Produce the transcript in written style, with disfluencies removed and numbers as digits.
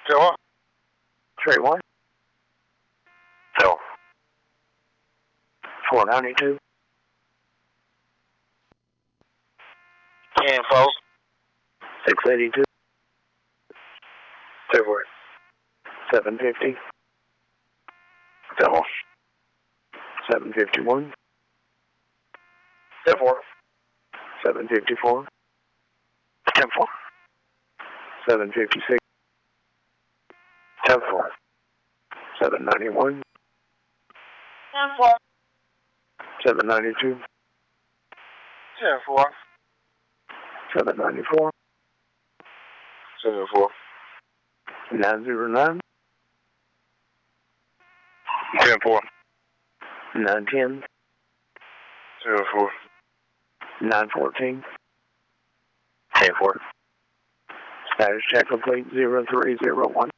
Joe, Straight one. Joe, 492. info, 682. February, 750. Joe, 751. February, 754. 10-4, 756. 10-4, 791. 10-4, 792. 10-4, 794. 7-4, 909. 10-4, 910. 7-4, 914. 10-4. Status check complete 0301.